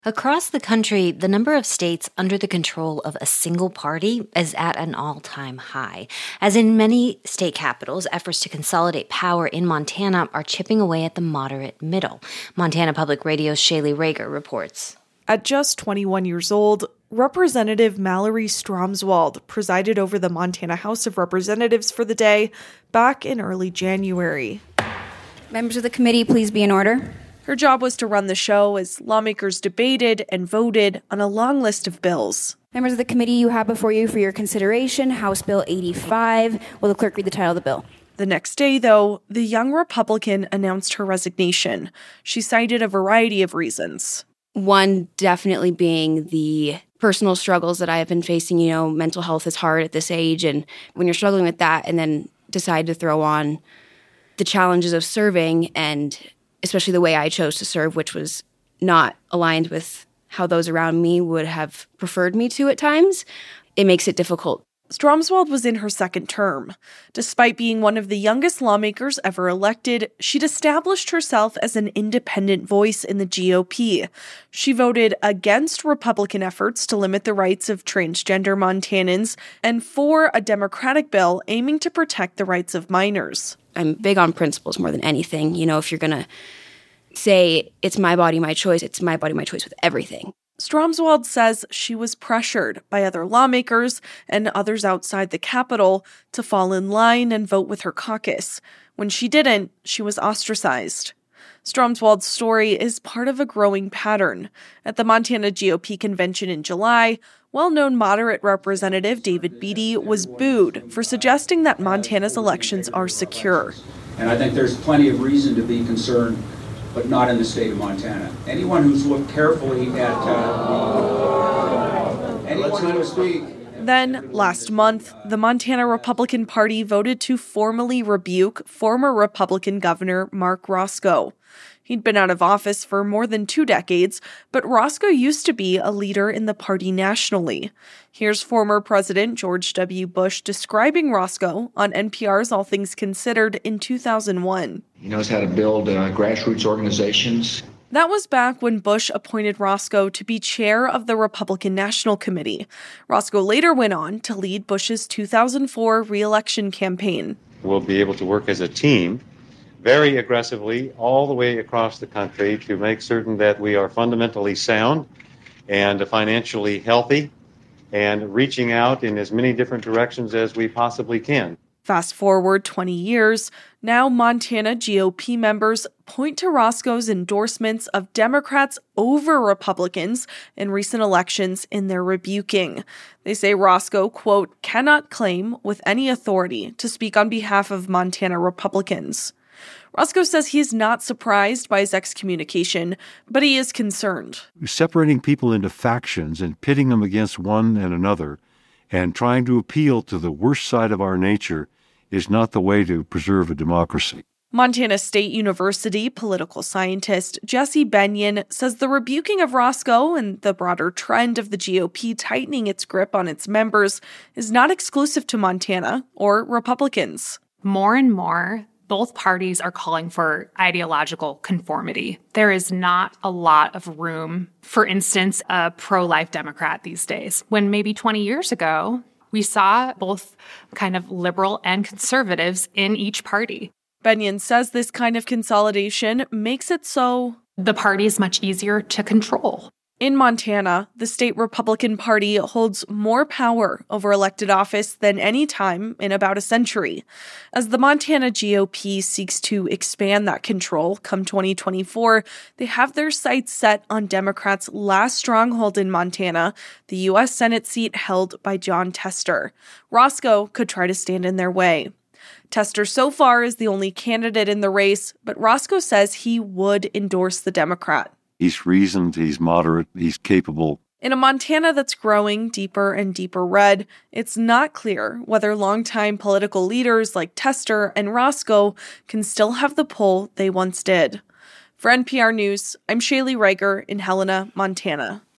Across the country, the number of states under the control of a single party is at an all-time high. As in many state capitals, efforts to consolidate power in Montana are chipping away at the moderate middle. Montana Public Radio's Shaylee Rager reports. At just 21 years old, Representative Mallory Stromswald presided over the Montana House of Representatives for the day back in early January. Members of the committee, please be in order. Her job was to run the show as lawmakers debated and voted on a long list of bills. Members of the committee, you have before you for your consideration House Bill 85. Will the clerk read the title of the bill? The next day, though, the young Republican announced her resignation. She cited a variety of reasons. One definitely being the personal struggles that I have been facing. You know, mental health is hard at this age, and when you're struggling with that and then decide to throw on the challenges of serving, and especially the way I chose to serve, which was not aligned with how those around me would have preferred me to at times, it makes it difficult. Stromswald was in her second term. Despite being one of the youngest lawmakers ever elected, she'd established herself as an independent voice in the GOP. She voted against Republican efforts to limit the rights of transgender Montanans and for a Democratic bill aiming to protect the rights of minors. I'm big on principles more than anything. You know, if you're going to say it's my body, my choice, it's my body, my choice with everything. Stromswald says she was pressured by other lawmakers and others outside the Capitol to fall in line and vote with her caucus. When she didn't, she was ostracized. Stromswald's story is part of a growing pattern. At the Montana GOP convention in July, well-known moderate Representative David Beatty was booed for suggesting that Montana's elections are secure. And I think there's plenty of reason to be concerned, but not in the state of Montana. Anyone who's looked carefully at anyone who speak. Then, last month, the Montana Republican Party voted to formally rebuke former Republican Governor Mark Roscoe. He'd been out of office for more than 2 decades, but Roscoe used to be a leader in the party nationally. Here's former President George W. Bush describing Roscoe on NPR's All Things Considered in 2001. He knows how to build grassroots organizations. That was back when Bush appointed Roscoe to be chair of the Republican National Committee. Roscoe later went on to lead Bush's 2004 re-election campaign. We'll be able to work as a team very aggressively all the way across the country to make certain that we are fundamentally sound and financially healthy and reaching out in as many different directions as we possibly can. Fast forward 20 years, now Montana GOP members point to Roscoe's endorsements of Democrats over Republicans in recent elections in their rebuking. They say Roscoe, quote, cannot claim with any authority to speak on behalf of Montana Republicans. Roscoe says he is not surprised by his excommunication, but he is concerned. Separating people into factions and pitting them against one and another and trying to appeal to the worst side of our nature is not the way to preserve a democracy. Montana State University political scientist Jesse Benyon says the rebuking of Roscoe and the broader trend of the GOP tightening its grip on its members is not exclusive to Montana or Republicans. More and more, both parties are calling for ideological conformity. There is not a lot of room, for instance, a pro-life Democrat these days, when maybe 20 years ago, we saw both kind of liberal and conservatives in each party. Benyon says this kind of consolidation makes it so the party is much easier to control. In Montana, the state Republican Party holds more power over elected office than any time in about a century. As the Montana GOP seeks to expand that control come 2024, they have their sights set on Democrats' last stronghold in Montana, the U.S. Senate seat held by Jon Tester. Roscoe could try to stand in their way. Tester so far is the only candidate in the race, but Roscoe says he would endorse the Democrat. He's reasoned, he's moderate, he's capable. In a Montana that's growing deeper and deeper red, it's not clear whether longtime political leaders like Tester and Roscoe can still have the pull they once did. For NPR News, I'm Shaylee Rager in Helena, Montana.